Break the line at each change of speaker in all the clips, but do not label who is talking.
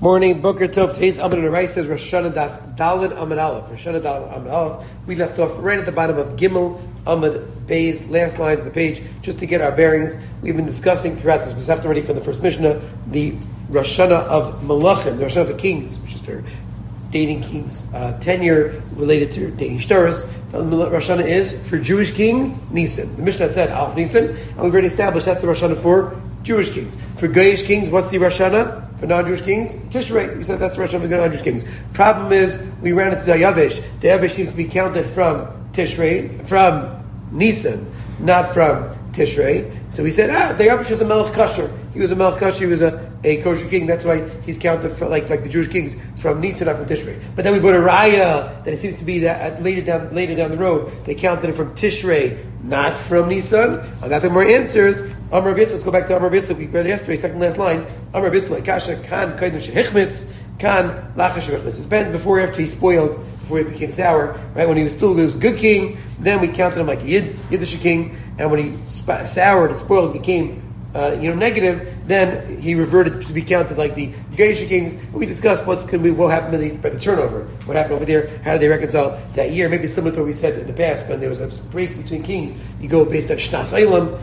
Morning, Boker Tov. Today's Amud Arai says Rosh Hashanah Daf Daled Amud Aleph. Rosh Hashanah Daled Amud Aleph. We left off right at the bottom of Gimel Amud Beis, last line of the page, just to get our bearings. We've been discussing throughout this Masechta already from the first Mishnah the Rosh Hashanah of Malachim, the Rosh Hashanah of Kings, which is for dating kings, tenure related to dating shtaros. Rosh Hashanah is for Jewish kings, Nisan. The Mishnah had said Alf Nisan, and we've already established that's the Rosh Hashanah for Jewish kings. For Goyish kings, what's the Rosh Hashanah? For non-Jewish kings, Tishrei. We said that's the Rosh Hashanah for non-Jewish kings. Problem is, we ran into Dayavish. Dayavish seems to be counted from Tishrei, from Nisan, not from Tishrei. So we said, Dayavish is a Melech Kasher. He was a Melech Kasher, he was a kosher king. That's why he's counted for, like the Jewish kings from Nisan, not from Tishrei. But then we put a Raya that it seems to be that later down the road, they counted it from Tishrei, not from Nisan. And that the more answers, Amar Bitz, let's go back to Amar Bitz, we read yesterday, second last line. Amar Bitz, like Kasha, Kan, Kaidim Shehichmitz, Kan, Lachash Shehichmitz. It depends before or after he spoiled, before he became sour, right? When he was still a good king, then we counted him like a Yiddish king, and when he soured and spoiled, became negative, then he reverted to be counted like the Geisha kings. We discussed what happened by the turnover. What happened over there? How did they reconcile that year? Maybe similar to what we said in the past when there was a break between kings. You go based on Shnas Eilam,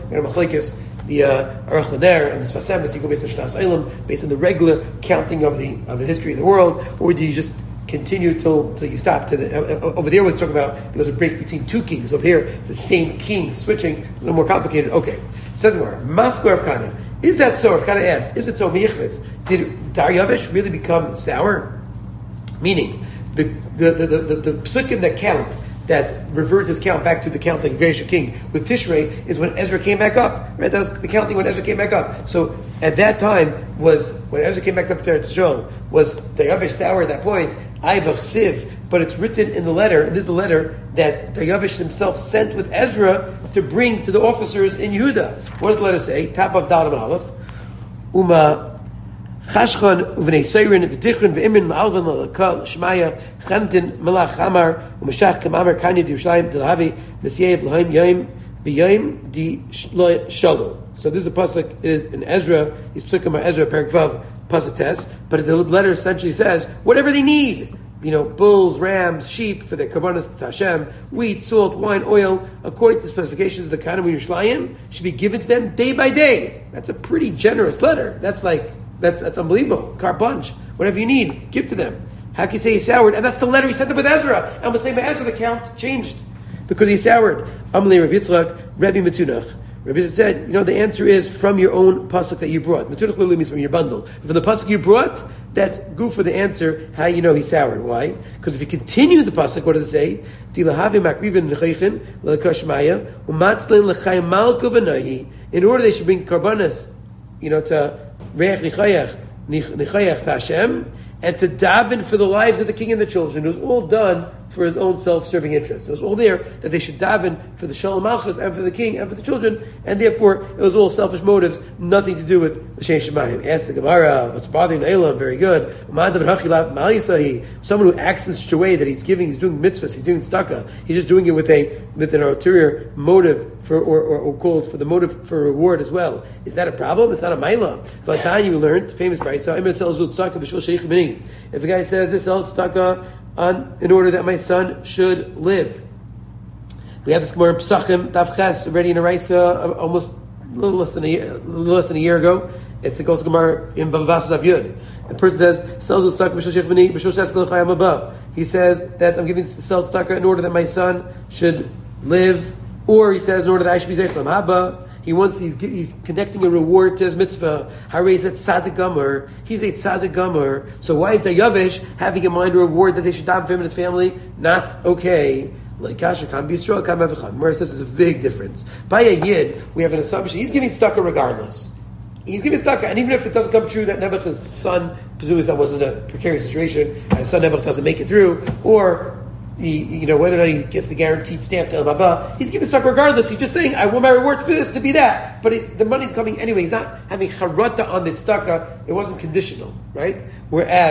the Aruch LaNer and the Sfas Emes. You go based on Shnas Eilam, based on the regular counting of the history of the world, or do you just continue till you stop? Over there was talking about there was a break between two kings. Over here, it's the same king switching, a little more complicated. Okay, says more. Maskor of Kana. Is that so? If Kana asked, is it so? Miyichmitz. Did Daryavish really become sour? Meaning, the psukim that count, that revert his count back to the counting of Geisha king with Tishrei is when Ezra came back up. Right? That was the counting when Ezra came back up. So at that time was when Ezra came back up to Eretz Yisrael, was Daryavish sour at that point? Ayvach Siv, but it's written in the letter, and this is the letter that Daryavish himself sent with Ezra to bring to the officers in Yehuda. What does the letter say? Top of Dalam and Aleph. Uma Chashchan uvnei Seirin v'tichrin v'imrin ma'alvan l'lakal shmaya chantin melach amar u'mashach kamamar kanya d'Yerushalayim d'lahavi m'syev l'haim yom b'yom di shalom. So this is a pasuk is in Ezra. These psukim are Ezra Perek Vav pasuk test, but the letter essentially says whatever they need. Bulls, rams, sheep for their karbanos to Hashem, wheat, salt, wine, oil, according to the specifications of the Kanim Yerushalayim, should be given to them day by day. That's a pretty generous letter. That's unbelievable. Carte blanche. Whatever you need, give to them. How can you say he soured? And that's the letter he sent them with Ezra. And we're saying by Ezra the count changed because he soured. Amalei Rabbi Yitzchak, Rabbi Metunach. Rabbi Yitzchak said, the answer is from your own pasuk that you brought. Metunach literally means from your bundle. From the pasuk you brought, that's good for the answer, how you know he soured. Why? Because if you continue the pasuk, what does it say? In order they should bring karbanas, to reach nichayach to Hashem, and to daven for the lives of the king and the children. It was all done for his own self-serving interest. It was all there that they should daven for the Shalom Malchus and for the king and for the children, and therefore it was all selfish motives, nothing to do with the Shem Shemayim. Ask the Gemara, what's bothering Elam? Very good. Someone who acts in such a way that he's doing mitzvahs, he's doing tzedakah, he's just doing it with an ulterior motive or called for the motive for reward as well. Is that a problem? It's not a maila. Vatanya, we learned, famous brayso, if a guy says this sells tzedakah in order that my son should live. We have this Gemara in Pesachim, Daf Ches, already in a Raisa, almost a little less than a year ago. It's also Gemara in Bava Basra Daf Yud. The person says, sells tzedakah b'shul sheich b'ni, b'shul shas l'chayam haba. He says that I'm giving to sell tzedakah in order that my son should live, or he says in order that I should be zeich haba. He's connecting a reward to his mitzvah. Haray's at tzaddik gomer. He's a tzaddik gomer. So why is Daryavish having in mind a reward that they should daven for him and his family? Not okay. Like Kasha Kam B'Yisrael Kam Avacham. Whereas this is a big difference. By a yid, we have an assumption he's giving tzedakah regardless. He's giving tzedakah, and even if it doesn't come true that Nebuchad's son, presumably that wasn't a precarious situation, and his son Nebuchad doesn't make it through, or whether or not he gets the guaranteed stamp to El he's giving tzedakah regardless. He's just saying, I want my reward for this to be that. But the money's coming anyway. He's not having charata on the tzedakah. It wasn't conditional, right? Whereas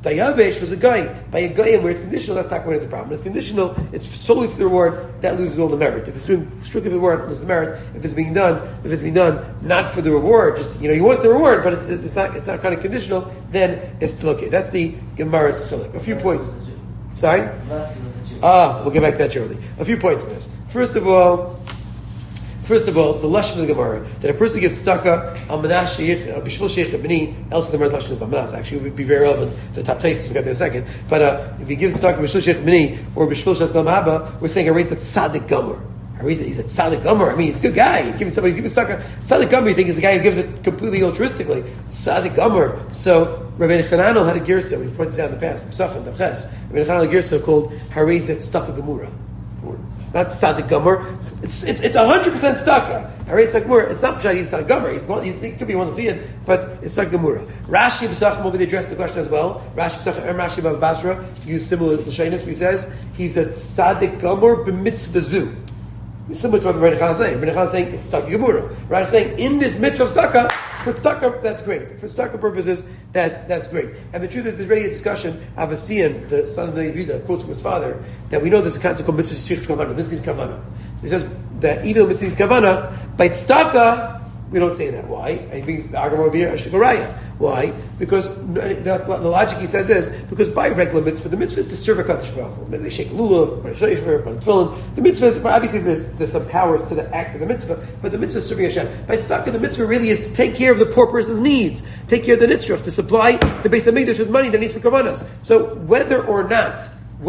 Dayavesh was a guy. By a guy, where it's conditional, that's not when it's a problem. When it's conditional, it's solely for the reward, that loses all the merit. If it's doing strictly for the reward, it loses the merit. If it's being done not for the reward, just you want the reward, but it's not kind of conditional, then it's still okay. That's the Gemara's chilek. A few points. Sorry? We'll get back to that shortly. A few points in this. First of all, the lashon of the Gemara that a person gives tzedakah almanas sheich b'shvil sheich b'ni. Else the Gemara's lashon is almanas. Actually, it would be very relevant to the top taste. We'll get there in a second. But if he gives tzedakah b'shvil sheich b'ni or b'shvil sheich haba, we're saying a raise that tzaddik gomer. He's a tzaddik gomer. I mean, he's a good guy. He's giving tzedakah. Tzaddik gomer, you think, is the guy who gives it completely altruistically. Tzaddik gomer. So Rabbi Chananel had a girsa. We pointed this out in the past. Rabbi Chananel had a girsa called harizet tzedakah gemura. It's not tzaddik gomer. It's 100% tzedakah. Harizet gemura. It's not pshat. He's tzaddik gomer. He could be one of the three, but it's tzedakah gemura. Rashi b'sachim over there addressed the question as well. Rashi b'sachim Rashi b'av Basra used similar l'shainis. He says he's a tzaddik gomer b'mitzvah zu. Similar to what the Rebbe Chananel is saying. Rebbe Chananel is saying it's tzedakah gemura. Right? Saying in this mitzvah of tzedakah, for tzedakah, that's great. For tzedakah purposes, that's great. And the truth is, there's already a discussion. Avasian, the son of the Yehuda, quotes from his father, that we know there's a concept called mitzvah shichus kavana, mitzvah kavana. So he says that even though mitzvah kavana, by tzedakah, we don't say that. Why? And he brings the argument over here, Ashtigaraya. Why? Because the logic he says is, because by regular mitzvah, the mitzvah is to serve a Kadosh Baruch Hu. They shake a lulav, put a shayfer, put a tefillin. The mitzvah is, obviously there's some powers to the act of the mitzvah, but the mitzvah is serving Hashem. By tzedakah, the mitzvah really is to take care of the poor person's needs, take care of the nitzrach, to supply the Beis HaMikdash with money that needs for kavanas. So whether or not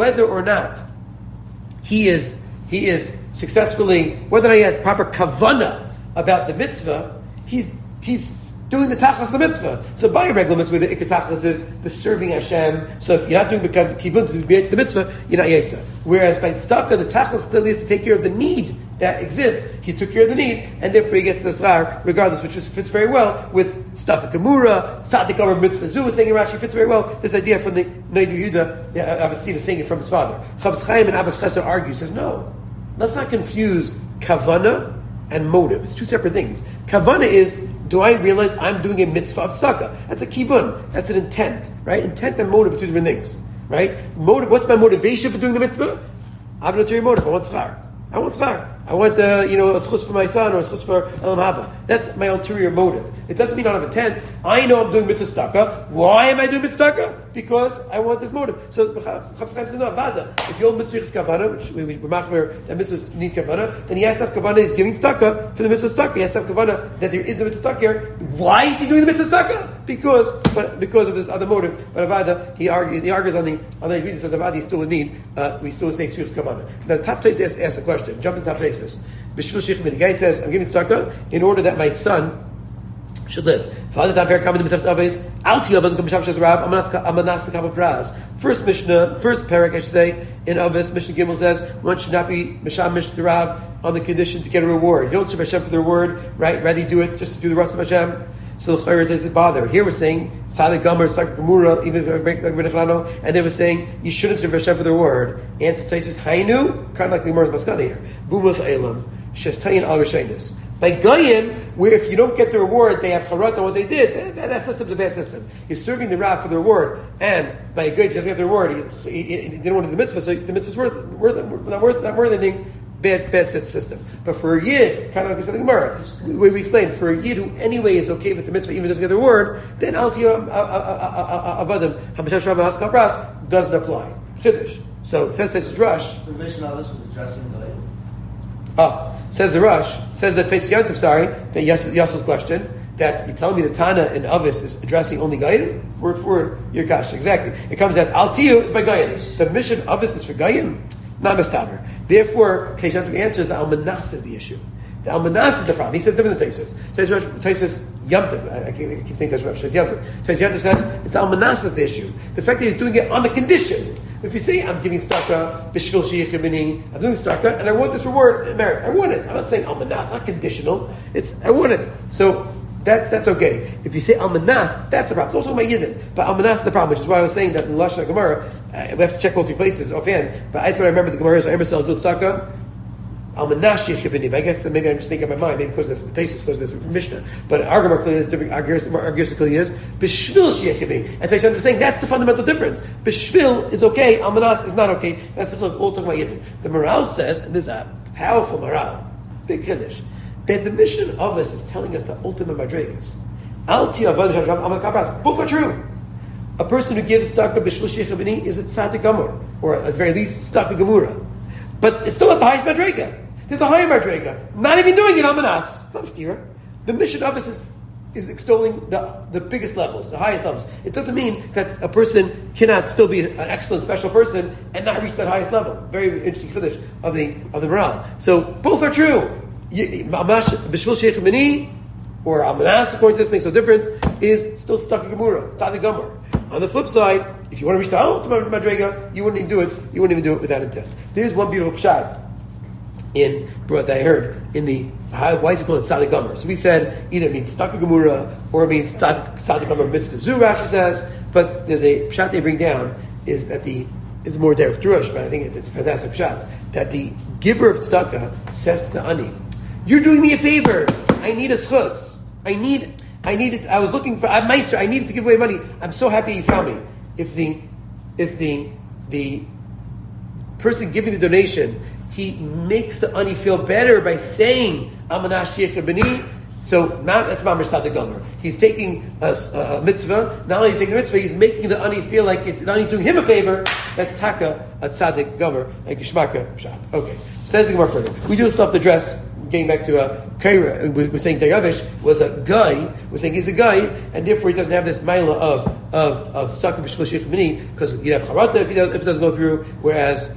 he is successfully, whether or not he has proper kavana about the mitzvah, he's doing the tachas the mitzvah. So by a regular mitzvah, the ikar tachas is the serving Hashem. So if you're not doing the kivun to be the mitzvah, you're not yetza. Whereas by tzedakah, the tachas still is to take care of the need that exists. He took care of the need, and therefore he gets the svar regardless, which fits very well with tzedakah gemura, tzaddik gomer mitzvah zu. Saying in Rashi fits very well this idea from the Noid Yehuda. Avasina saying it from his father. Chavos Chaim and Avos Chesed argue. Says no, let's not confuse kavana and motive. It's two separate things. Kavana is, do I realize I'm doing a mitzvah of tzedakah? That's a kivun. That's an intent, right? Intent and motive are two different things, right? Motive. What's my motivation for doing the mitzvah? I have an ulterior motive. I want schar. I want a schus for my son or a schus for Elam Haba. That's my ulterior motive. It doesn't mean I don't have intent. I know I'm doing mitzvah tzedakah. Why am I doing mitzvah tzedakah? Because I want this motive. So Chavos Chaim says, no, Avada. If you hold mitzvah kavana, which we machmer that mitzvahs need kavana, then he has to have kavana. He's giving tzedakah for the mitzvah tzedakah. He has to have kavana that there is the mitzvah tzedakah here. Why is he doing the mitzvah tzedakah? Because of this other motive. But Avada, he argues on the Yehuda, says Avada, he still would need. We still would say tzrichas kavana. Now the top taste asks a question. Jump to the top taste. The guy says, I'm giving tzedakah in order that my son should live. First parak, I should say, in Avos, Mishnah Gimel says, one should not be Mishamish the Rav on the condition to get a reward. You don't serve Hashem for the reward, right? Rather you do it just to do the rights of Hashem. So the Chayr doesn't bother. Here we're saying Tzaddik Gomer, Tzaddik Gemura, even and they were saying you shouldn't serve Hashem for the reward. Answer says Hainu, kind of like the Gemara's Maskana here. Bumas Eilam, Shestayin Al Rishainis. By Goyim, where if you don't get the reward, they have charat on what they did. That system's a bad system. He's serving the Rav for the reward, and by a Goyim, if he doesn't get the reward, he didn't want to do the mitzvah, so the mitzvah's not worth anything. Bad system. But for a Yid, kind of like we said in the Gemara, we explained, for a Yid who anyway is okay with the mitzvah, even if he doesn't get the word, then Al Tiyah Avadim, Hamashash Rav Haskal Bras, doesn't apply. Chiddush. So, since it's Drush.
So, Mishnah was addressing the
says the Rush, says that Teis Yantiv, that Yassel's question, that you tell me the Tana in Avos is addressing only Gayim? Word for word, your kasha. Exactly. It comes out, Al Tiyu is by Gayim. The mission of Avos is for Gayim, not Mistaver. Therefore, Teis Yantiv answers the Almanas is the issue. The Almanas is the problem. He says different than Teis Yantiv Yamtiv. I keep saying Teis Yantiv. Teis Yantiv says it's the Almanas is the issue. The fact that he's doing it on the condition. If you say, I'm giving tzedakah, b'shvil sheich b'ni, I'm doing tzedakah, and I want this reward in merit. I want it. I'm not saying almanas, not conditional. I want it. So that's okay. If you say almanas, that's a problem. It's also my yidden. But almanas is the problem, which is why I was saying that in the Lashon Gemara, we have to check both places offhand. But I thought I remember the Gemara is, I remember sells tzedakah, Almanash Yechibini. I guess maybe I'm just making up my mind, maybe because there's Tesis, because there's Mishnah. But Argamar clearly is different. Argyris clearly is Bishvil Shechibini. And so I'm saying that's the fundamental difference. Bishvil is okay, Almanas is not okay. That's the all talking about Yidden. The Maral says, and this is a powerful Maral, big Kiddush, that the mission of us is telling us the ultimate madrigas. Both are true. A person who gives tzedakah b'shul shechabini is a tzaddik gamur, or at the very least tzedakah gemura. But it's still at the highest madriga. There's a higher madriga. Not even doing it amanas. It's not a stira. The mission of us is extolling the biggest levels, the highest levels. It doesn't mean that a person cannot still be an excellent special person and not reach that highest level. Very interesting chiddush of the morale. So both are true. Mamash b'shul shechabini, or Almanas, according to this, makes no difference, is still stuck in Gemara. It's not the Gemara. On the flip side, if you want to reach the ultimate madrega, you wouldn't even do it. You wouldn't even do it without intent. There's one beautiful pshat in what I heard in the why is it called Tzadik Gomer? So we said either it means stuck in Gemara or it means Tzadik Gomer mitzvah zu. Rashi says, but there's a pshat they bring down is that it's more Derek Drush, but I think it's a fantastic pshat that the giver of tzedakah says to the ani, "You're doing me a favor. I need a schus. I needed. I was looking for. I'm meister. I needed to give away money. I'm so happy you found me." If the person giving the donation, he makes the ani feel better by saying "Amanash Yechibini." So that's Mamar Tzaddik Gomer. He's taking a mitzvah. Not only is he taking the mitzvah, he's making the ani feel like it's not only doing him a favor. That's taka a Tzaddik Gomer and Gishmaka Pshat. Okay, says the Gemara further. We do stuff to dress. Getting back to Kaira, we're saying Dayavish was a guy. We're saying he's a guy, and therefore he doesn't have this maila of Sakar B'Shul Sheikh Mini, because you have Charata if it doesn't go through. Whereas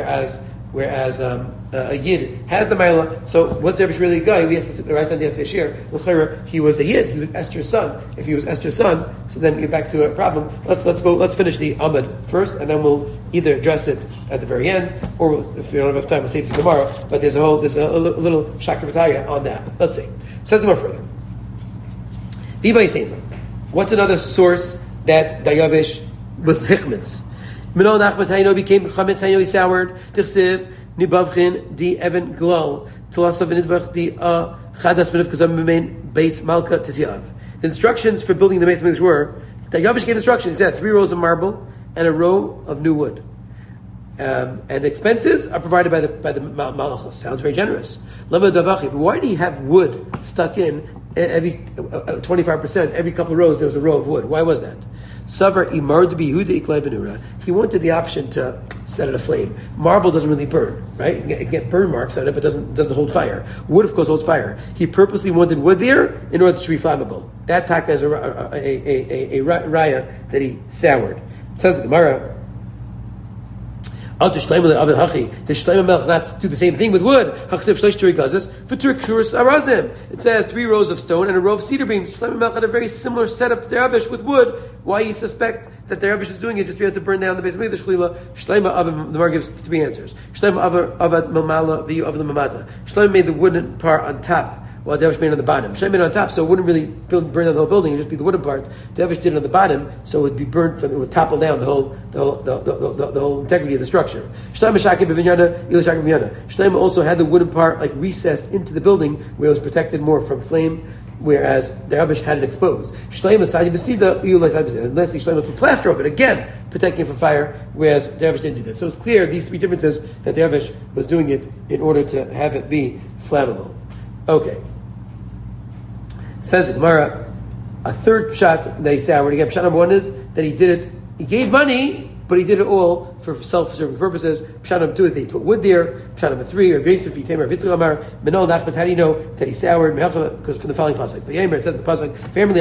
a Yid has the maila. So was Dayavish really a guy? We asked this right on the yesterday shir. He was a Yid. He was Esther's son. If he was Esther's son, so then get back to a problem. Let's finish the Amud first, and then we'll either address it at the very end, or if we don't have enough time, we'll save it for tomorrow. But there's a little shakra v'taya on that. Let's see. Says more further. V'bay Seima. What's another source that Dayavish was hichmitz? Minol nachmas hayno became chametz hayno soured tichsiv nibavchin di even glol telasav v'nidbach di chadas v'nif kazam b'mein beis malka tizyav. The instructions for building the Beis Hamikdash were Dayavish gave instructions. He said 3 rows of marble and a row of new wood. And the expenses are provided by the malachos. Sounds very generous. But why do you have wood stuck in every 25%? Every couple of rows there was a row of wood. Why was that? Savar imar de bihuda iklay benura. He wanted the option to set it aflame. Marble doesn't really burn, right? You get burn marks on it, but doesn't hold fire. Wood, of course, holds fire. He purposely wanted wood there in order to be flammable. That taka is a raya that he soured. It says the Gemara. The Shlomo Melech not do the same thing with wood. It says 3 rows of stone and a row of cedar beams. Shlomo Melech had a very similar setup to the Deravish with wood. Why you suspect that the Deravish is doing it just to be able to burn down the Beis Hamikdash? Shlomo, the Mar gives 3 answers. Shlomo avad mamala v'yu avad mamata. Shlomo made the wooden part on top, while Deravish made it on the bottom. Shlomo made it on top, so it wouldn't really burn down the whole building. It'd just be the wooden part. Deravish did it on the bottom, so it would be burnt. It would topple down the whole integrity of the structure. Shlomo also had the wooden part like recessed into the building, where it was protected more from flame, whereas Deravish had it exposed. Unless Shlomo put plaster over it, again protecting it from fire, whereas Deravish didn't do that. So it's clear these 3 differences that Deravish was doing it in order to have it be flammable. Okay. Says the Gemara, a third pshat that he soured. Again, pshat number 1 is that he did it. He gave money, but he did it all for self-serving purposes. Pshat number 2 is that he put wood there. Pshat number 3, or Yosef, Tamer, Vitzur Amar, Menol Nachmas. How do you know that he soured? Because from the following pasuk, it says the pasuk,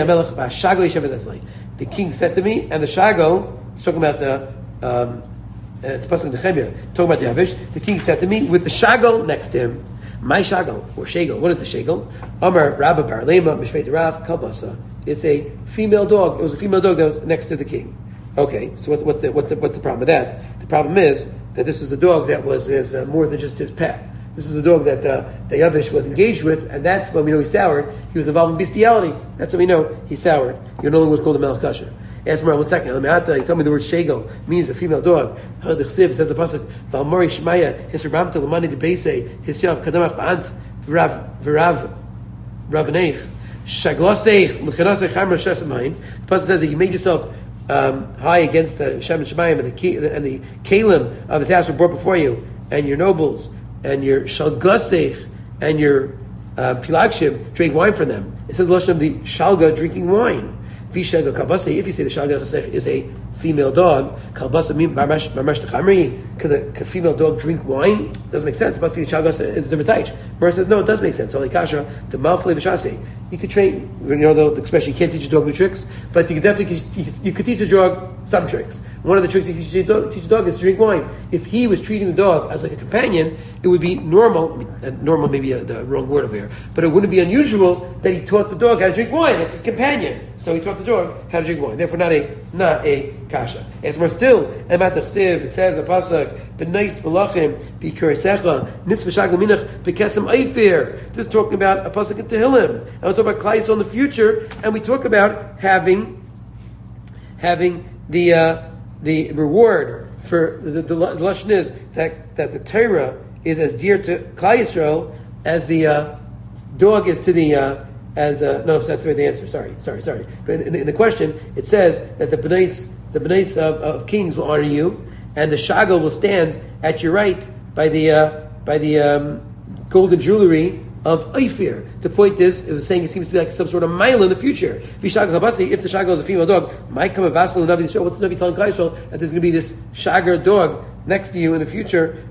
the king said to me, and the shagol, it's talking about the it's pasuk Nehemiah, talking about the Yavish. The king said to me with the shagol next to him. My shagol, or shagol. What is the shagol? Amar Rabba Bar Lema Mishmeit Rav Kalbasa. It's a female dog. It was a female dog that was next to the king. Okay, so what's the problem with that? The problem is that this is a dog that was more than just his pet. This is a dog that the Yavish was engaged with, and that's when we know he soured. He was involved in bestiality. That's when we know he soured. He no longer was called a Melech Kasher. Ask Mar 1 second. You told me the word shegel means a female dog. The chsiv says the pasuk Valmori Shmaya his rabam to lamani de beise his yav kadamach v'ant v'rav Rav Shaglosech l'chanasech chamra shesamayim. The pasuk says that you made yourself high against the Shem and Shemayim and the kalim of his house were brought before you, and your nobles and your shalgosech and your pilagshim drank wine from them. It says the lashon of the shalga drinking wine. Vishaga kalbasa. If you say the shalga chasech is a female dog, kalbasa mean barmash techamri. Could a female dog drink wine? Doesn't make sense. It must be the shalga is the metaych. Mara says no, it does make sense. Only kasha the malfle v'shasi. You could train. You know the expression. You can't teach a dog new tricks, but you could definitely you could teach a dog some tricks. One of the tricks you teach a dog is to drink wine. If he was treating the dog as like a companion, it would be normal. Normal may be the wrong word over here, but it wouldn't be unusual that he taught the dog how to drink wine. That's his companion. So he taught the dog how to drink wine. Therefore, not a kasha. As more still, emat chsiv. It says the pasuk b'nais belachim b'kuresecha nitzvah shagel minach b'kesem eifir. This is talking about a pasuk in Tehillim, and we talk about Klal Yisrael in the future, and we talk about having the reward for the lashon is that the Torah is as dear to Klal Yisrael as the dog is to the that's the answer. Sorry. But in the question, it says that the b'nais of kings will honor you, and the shagel will stand at your right by the golden jewelry of Ophir. The point is, it was saying it seems to be like some sort of mile in the future. If the shagel is a female dog, might come a vassal in Navi Yisrael. What's the Navi telling Klal Yisrael? That there's going to be this shagar dog next to you in the future.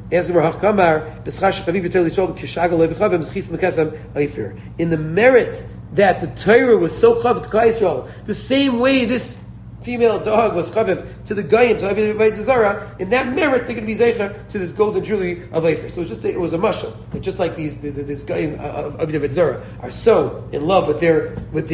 In the merit that the Torah was so chav to Klal Yisrael, the same way this female dog was chaviv to the Goyim, to everybody to Zara, in that merit they're going to be zeicher to this golden jewelry of Eifir. So it was a mashal. Just like this Goyim of Everybody Zara are so in love with their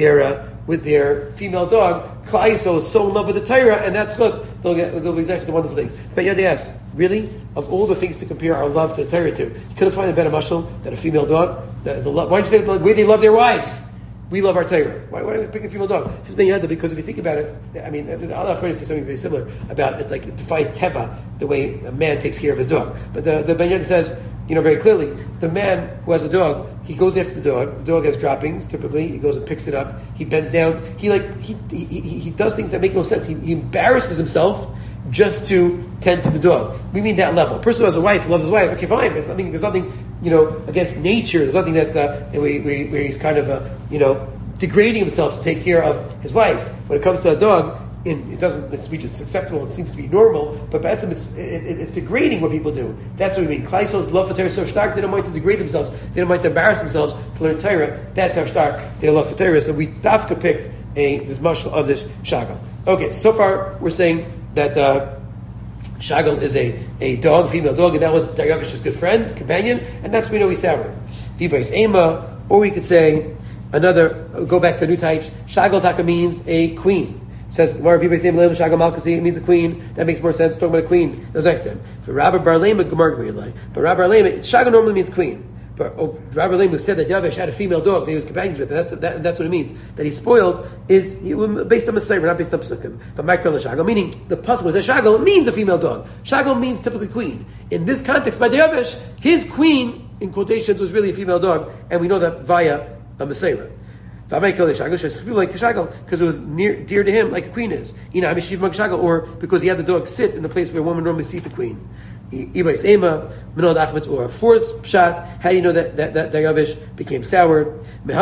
female dog, Klal Yisrael is so in love with the Torah, and that's because they'll be zeicher to wonderful things. But yeah, they ask, really, of all the things to compare our love to the Torah to, you couldn't find a better mashal than a female dog. Why don't you say the way they love their wives? We love our Torah. Why do we pick a female dog? This is Ben Yehuda because if you think about it, I mean, Allah says something very similar about it, like it defies teva, the way a man takes care of his dog. But the Ben Yehuda says, very clearly, the man who has a dog, he goes after the dog has droppings, typically, he goes and picks it up, he bends down, he does things that make no sense, he embarrasses himself just to tend to the dog. We mean that level. A person who has a wife, loves his wife, okay fine, there's nothing against nature. There's nothing that where he's kind of degrading himself to take care of his wife. When it comes to a dog, it's acceptable. It seems to be normal, but it's degrading what people do. That's what we mean. Klal Yisrael's love for Torah is so stark. They don't mind to degrade themselves. They don't mind to embarrass themselves to learn Torah. That's how stark their love for Torah is. So we dafka picked this mashal of this shagel. Okay, so far we're saying that shagel is a dog, female dog, and that was Daryavish's good friend, companion, and that's we know he's sour. Vibais ema, or we could say go back to New Taich. Shagel taka means a queen. It says Vibais ema shagel malkasi, it means a queen. That makes more sense. Talking about a queen. That's next to him. For Rabbi Bar Lema Gemar G'milai, but Rabbi Bar Lema, shagel normally means queen. But Rabbi Lema said that Yavesh had a female dog that he was companions with. That's what it means. That he spoiled is based on Messiah, not based on Pesukim. But Michael Shagel, meaning the pasuk was that Shagel means a female dog. Shagel means typically queen. In this context, by Yavesh, his queen in quotations was really a female dog, and we know that via a Messiah. Because it was dear to him, like a queen is. Or because he had the dog sit in the place where a woman normally sees the queen. Or a fourth pshat, how do you know that Yavish became soured?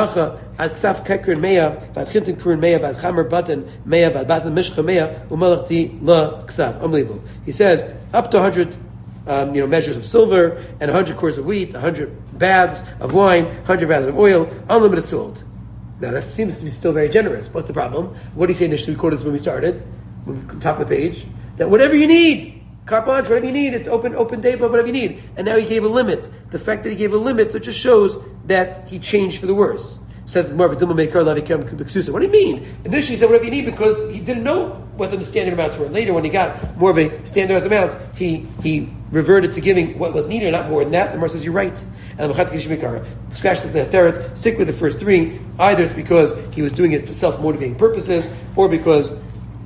Unbelievable. He says up to 100 measures of silver and 100 cores of wheat, 100 baths of wine, 100 baths of oil, unlimited salt. Now that seems to be still very generous. What's the problem? What did he say initially? We quoted this when we started, top of the page, that whatever you need, carte blanche, whatever you need, it's open day, but whatever you need. And now he gave a limit. The fact that he gave a limit, so it just shows that he changed for the worse. Says more of a What do you mean? Initially he said whatever you need because he didn't know what the standard amounts were. Later when he got more of a standardized amounts, he reverted to giving what was needed, not more than that. The Gemara says you're right. And scratch this last teretz, stick with the first three. Either it's because he was doing it for self-motivating purposes, or because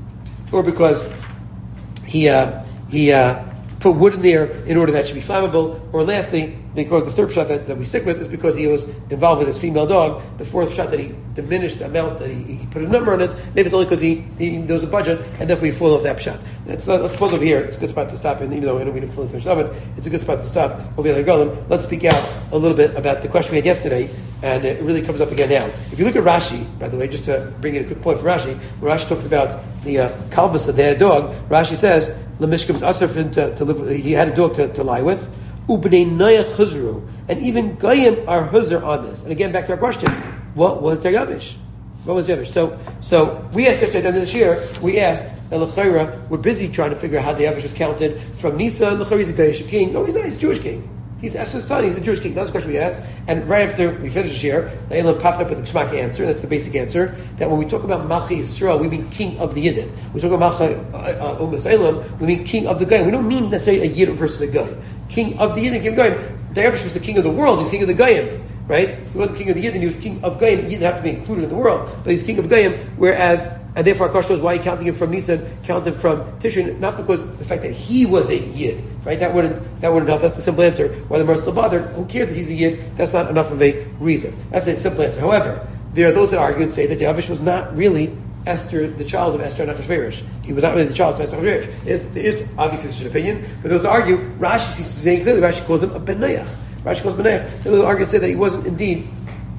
or because he put wood in there in order that it should be flammable, or lastly, because the third shot that we stick with is because he was involved with his female dog. The fourth shot that he diminished the amount that he put a number on it, maybe it's only because there was a budget, and therefore he fall off that shot. Let's pause over here. It's a good spot to stop, and even though we didn't fully finish up, it's a good spot to stop over there. Let's speak out a little bit about the question we had yesterday, and it really comes up again now. If you look at Rashi, by the way, just to bring in a good point for Rashi, when Rashi talks about the kalbasa, they had a dog, Rashi says, Lemishkav's asr for him to live. He had a dog to lie with. Ubnei noyach huzru, and even goyim are huzr on this. And again, back to our question: what was their yavish? What was yavish? So we asked yesterday at the end of this year. We asked, and l'chayra, we're busy trying to figure out how the yavish was counted from Nisan. L'chayra, he's a Goyish king. No, he's not. He's a Jewish king. He's Esther's son. He's a Jewish king. That's the question we asked. And right after we finished this year, the Elam popped up with the Geshmak answer. That's the basic answer. That when we talk about Malchi Yisrael, we mean king of the Yidden. We talk about Malchi Umas Elam, we mean king of the Goyim. We don't mean necessarily a Yid versus a Goy. King of the Yidden, king of the Goyim. Darius was the king of the world. He's king of the Goyim. Right? He wasn't king of the Yidden. He was king of Goyim. He didn't have to be included in the world, but he's king of Goyim. Whereas, and therefore our question was, why are you counting him from Nisan, count him from Tishrin? Not because the fact that he was a Yid, right? That wouldn't help. That's the simple answer. Why the Gemara still bothered? Who cares that he's a Yid? That's not enough of a reason. That's a simple answer. However, there are those that argue and say that Yavish was not really Esther, the child of Esther and Achashverosh. He was not really the child of Esther and Achashverosh. There is obviously such an opinion, but those that argue, Rashi sees saying clearly, Rashi calls him a Benayach. Rashi calls him Benayach. Those that argue and say that he wasn't indeed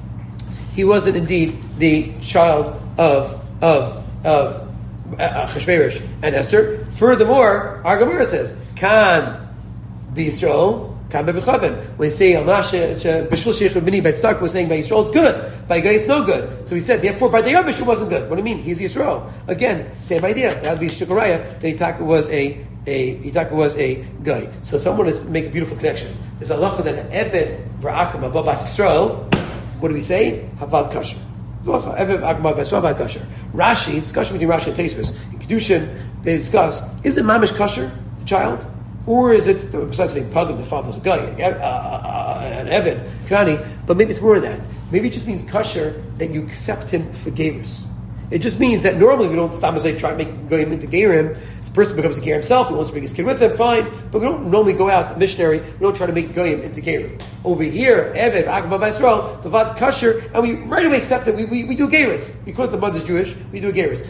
the child of Achashverosh and Esther. Furthermore, our Gemara says, Kan B'Yisrael, Kan B'V'chavim. When we say B'Shul Sheichud B'ni by Tzedakah, we're saying by Yisrael it's good, by Goy it's no good. So he said, therefore by the Yavish it wasn't good. What do you mean? He's Yisrael. Again, same idea. That would be Shtikaraya. The Itaka was a guy. So someone is make a beautiful connection. There's a halacha that Eved V'Akam Abba Bas Yisrael. What do we say? Havad kasher. Rashi, discussion between Rashi and Tosfos. In Kedushin, they discuss, is it mamish kasher, the child? Or is it, besides being pugim, the father's a guy, an Evan, Kanani, but maybe it's more than that. Maybe it just means kasher that you accept him for gerus. It just means that normally we don't stop and say, try to go him into gerim. If the person becomes a ger himself, he wants to bring his kid with him, fine. But we don't normally go out missionary. We don't try to make goyim into gerim. Over here, Eved, Agma B'Yisrael, the vad's kasher, and we right away accept it. We do gerus because the mother's Jewish. We do a gerus.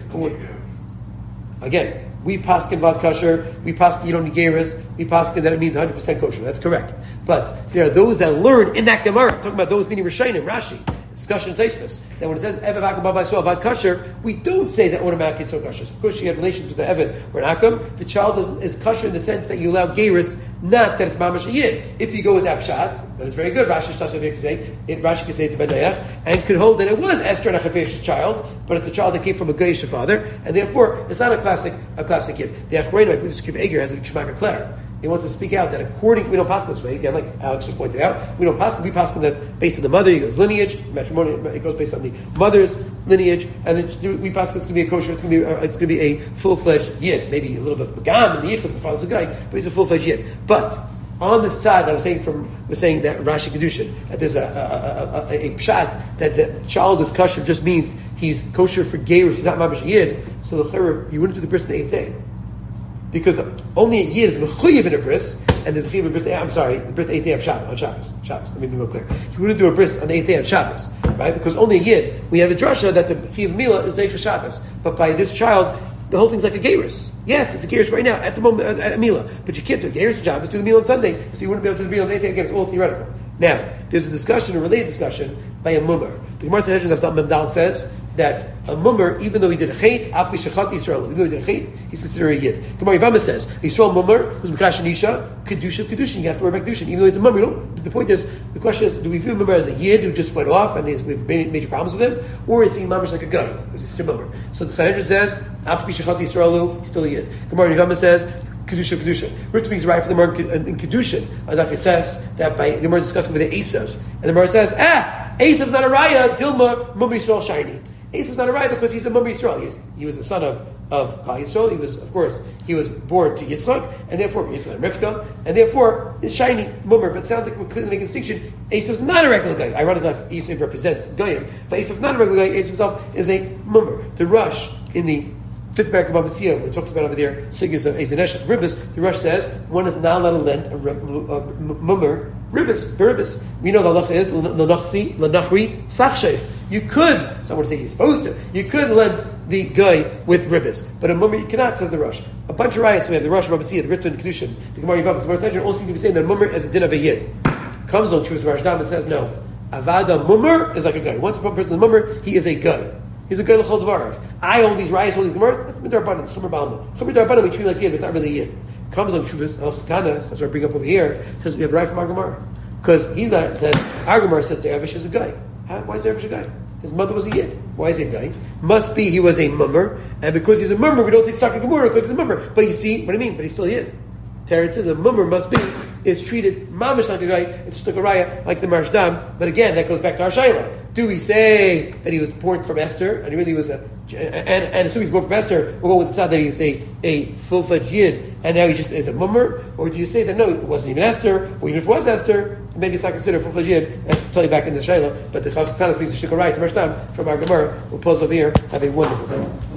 Again, we paskin vad kasher. We paskin you don't need gerus. We paskin that it means 100% kosher. That's correct. But there are those that learn in that Gemara. Talking about those meaning Rishonim, Rashi. Discussion in Tosfos that when it says Eved Akam Baba Yisrael Vad Kasher, we don't say that automatically it's so kasher. Because she had relations with the Eved or an Akam, the child is kasher in the sense that you allow gerus, not that it's mamash a yid. If you go with that pshat, that is very good. Rashi could say it's a benayach and could hold that it was Esther and Achashverosh's child, but it's a child that came from a Goyish father, and therefore it's not a classic yid. The Achrein, I believe, Kiv Eger has a Geshmak Klar. He wants to speak out that according, we don't pass this way, again, like Alex just pointed out, we pass that based on the mother, he goes lineage, matrimony, it goes based on the mother's lineage, and then we pass it's going to be a kosher, it's going to be a full-fledged yid, maybe a little bit of bagam, and the yichus, the father's a guy, but he's a full-fledged yid. But on the side that we're saying that Rashi Kedushin, that there's a pshat that the child is kosher just means he's kosher for gerus, he's not mamash yid, so the you wouldn't do the bris on the 8th day. Because only a yid is mechuyev in a bris, and there's a chiv bris. I'm sorry, the bris 8th day of Shabbos on Shabbos. Let me be more clear. You wouldn't do a bris on the 8th day of Shabbos, right? Because only a yid. We have a drasha that the chiv mila is deicha Shabbos, but by this child, the whole thing's like a gerus. Yes, it's a gerus right now at the moment at Mila, but you can't do a gerus on Shabbos. Do the meal on Sunday, so you wouldn't be able to do the meal on the 8th day. Again, it's all theoretical. Now, there's a discussion, a related discussion by a mummer. The Gemara Sanhedrin of Mem says that a mummer, even though he did a chait, af b'shachat Yisrael, even though he did a chait, he's considered a yid. Gemara Yevamah says, Yisrael mummer, who's mekash nisha, kedushin, you have to worry about kedushin, even though he's a mummer. The point is, the question is, do we view a mummer as a yid who just went off and we have major problems with him, or is he mummer like a guy, because he's such a mummer? So the Sanhedrin says, af b'shachat Yisrael, he's still a yid. Gemara Yevamah says, Kedusha. Rich means right for the Gemara in Kedushin, that by the Gemara discussing with the Esav. And the Gemara says, Esav's not a raya, Dilma, Mum Yisrael shiny. Esav's not a raya because he's a Mum Yisrael. He was the son of Klal Yisrael. He was born to Yitzchak, and therefore, Yitzchak and Rivka, and therefore, is shiny mummer. But it sounds like we're clearly making a distinction. Esav's not a regular guy. Ironically enough, Esav represents Goyim, but Esav's not a regular guy. Esav himself is a mummer. The Rush in the fifth paragraph of Baba where it talks about over there Sigis of Ezenesh Ribbis, the Rosh says one is not allowed to lend a mummer Ribbis. We know the halacha is Lanachri Sachshay. You could, someone would say you're supposed to, you could lend the guy with Ribbis, but a mummer you cannot, says the Rosh. A bunch of riots, we have the Rosh Baba the Ritva and Kedushin, the Gemara Yavamas, the Gemara all seem to be saying that a mummer is a din of a yid. Comes on Shuvas Rashdam and says no. Avada mummer is like a guy. Once a person is a mummer, he is a guy. He's a guy l'chol dvarav. I hold these riots, all these gemaras. That's midrabanan. It's chumer b'alma. Chumer darabanan we treat like yid, but it's not really yid. Comes on Shuvas Halachas Tanas. That's what I bring up over here. Says we have a right from our Gemara because our Gemara says the Avish is a guy. Why is the Avish a guy? His mother was a yid. Why is he a guy? Must be he was a mummer, and because he's a mummer, we don't say Tzaka Gemara because he's a mummer. But you see, what do you mean? But he's still a yid. Teretz says a mummer must be is treated mamish like a guy. It's just a raya like the Marshdam. But again, that goes back to our shayla. Do we say that he was born from Esther and he really was and assuming he's born from Esther, we'll go with the side that he's a full-fledged yid and now he just is a mummer? Or do you say that no, it wasn't even Esther, or even if it was Esther, maybe it's not considered full-fledged yid? I'll tell you back in the shayla. But the Chachas Tanas means the Shikha Raya to Marshdam from our Gemara. We'll pause over here. Have a wonderful day.